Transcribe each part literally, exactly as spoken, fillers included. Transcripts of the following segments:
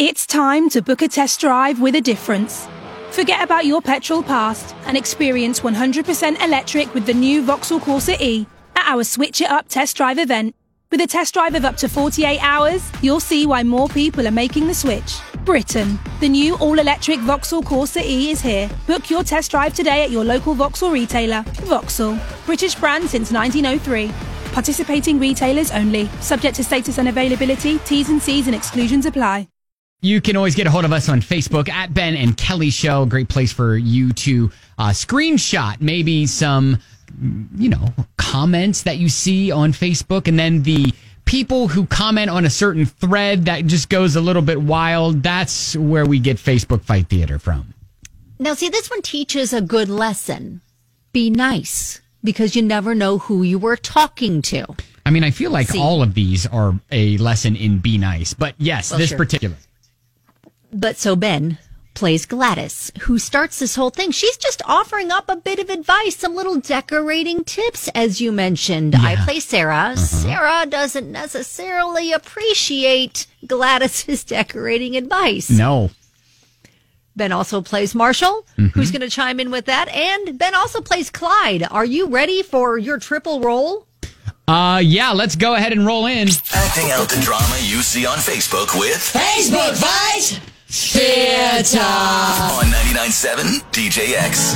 It's time to book a test drive with a difference. Forget about your petrol past and experience one hundred percent electric with the new Vauxhall Corsa E at our Switch It Up test drive event. With a test drive of up to forty-eight hours, you'll see why more people are making the switch. Britain, the new all-electric Vauxhall Corsa E is here. Book your test drive today at your local Vauxhall retailer. Vauxhall, British brand since nineteen oh three. Participating retailers only. Subject to status and availability. T's and C's and exclusions apply. You can always get a hold of us on Facebook at Ben and Kelly Show. Great place for you to uh, screenshot maybe some, you know, comments that you see on Facebook. And then the people who comment on a certain thread that just goes a little bit wild, that's where we get Facebook Fight Theater from. Now, see, this one teaches a good lesson. Be nice, because you never know who you were talking to. I mean, I feel like see. all of these are a lesson in be nice. But yes, well, this sure. particular. But so Ben plays Gladys, who starts this whole thing. She's just offering up a bit of advice, some little decorating tips, as you mentioned. Yeah. I play Sarah. Uh-huh. Sarah doesn't necessarily appreciate Gladys's decorating advice. No. Ben also plays Marshall, mm-hmm. who's going to chime in with that. And Ben also plays Clyde. Are you ready for your triple roll? Uh, yeah, let's go ahead and roll in. Acting out the drama you see on Facebook with Facebook Fight Theater on ninety-nine point seven D J X.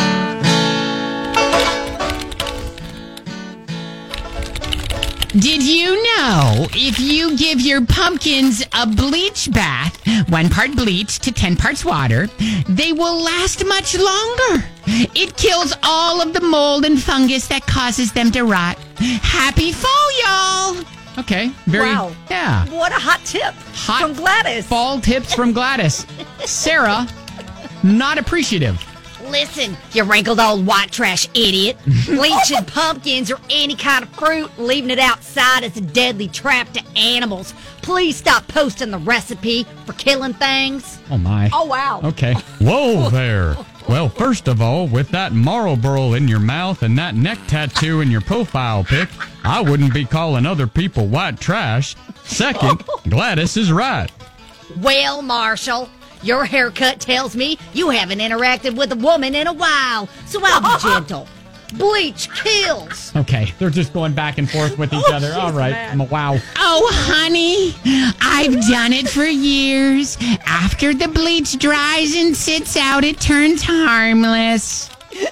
Did you know if you give your pumpkins a bleach bath, one part bleach to ten parts water, they will last much longer? It kills all of the mold and fungus that causes them to rot. Happy fall, y'all! Okay, very, wow. yeah. What a hot tip hot from Gladys. Fall tips from Gladys. Sarah, not appreciative. Listen, you wrinkled old white trash idiot. Bleaching pumpkins or any kind of fruit, leaving it outside is a deadly trap to animals. Please stop posting the recipe for killing things. Oh, my. Oh, wow. Okay. Whoa there. Well, first of all, with that Marlboro in your mouth and that neck tattoo in your profile pic, I wouldn't be calling other people white trash. Second, Gladys is right. Well, Marshall, your haircut tells me you haven't interacted with a woman in a while, so I'll be gentle. Bleach kills. Okay, they're just going back and forth with each other. All right. Mad. Wow. Oh, honey, I've done it for years. After the bleach dries and sits out, it turns harmless.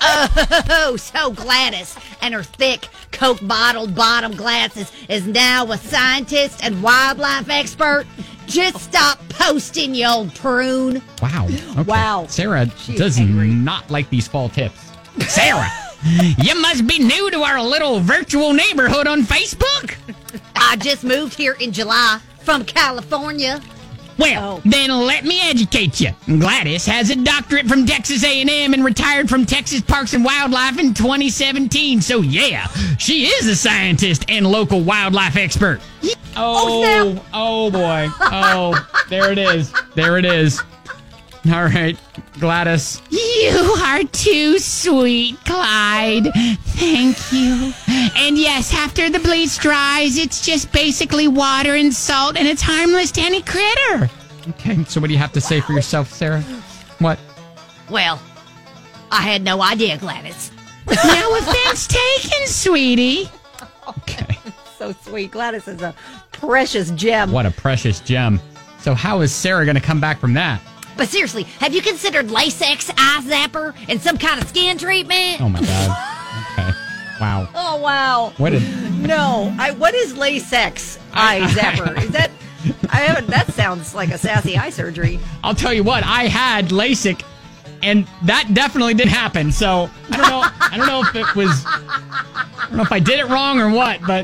Oh, so Gladys and her thick Coke bottled bottom glasses is now a scientist and wildlife expert. Just stop posting, you old prune. Wow. Okay. Wow. Sarah She's does angry. not like these fall tips. Sarah, you must be new to our little virtual neighborhood on Facebook. I just moved here in July from California. Well, Oh. then let me educate you. Gladys has a doctorate from Texas A and M and retired from Texas Parks and Wildlife in twenty seventeen. So, yeah, she is a scientist and local wildlife expert. Oh, oh, boy. Oh, there it is. There it is. All right, Gladys. You are too sweet, Clyde. Thank you. And yes, after the bleach dries, it's just basically water and salt, and it's harmless to any critter. Okay, so what do you have to say for yourself, Sarah? What? Well, I had no idea, Gladys. No offense taken, sweetie. Okay. So sweet. Gladys is a precious gem. What a precious gem. So how is Sarah going to come back from that? But seriously, have you considered Lasix eye zapper and some kind of skin treatment? Oh, my God. Okay. Wow. Oh, wow. What did... No. I, what is Lasix eye zapper? Is that... I haven't... That sounds like a sassy eye surgery. I'll tell you what, I had LASIK, and that definitely did happen. So I don't know. I don't know if it was. I don't know if I did it wrong or what, but.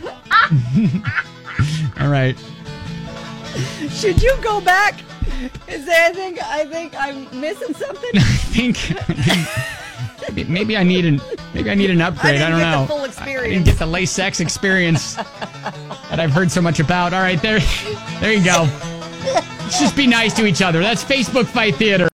All right. Should you go back? Is there, I think I think I'm missing something. I think, I think maybe I need an maybe I need an upgrade. I, I don't get know. The full I, experience. I didn't get the LASIK experience that I've heard so much about. All right, there, there you go. Let's just be nice to each other. That's Facebook Fight Theater.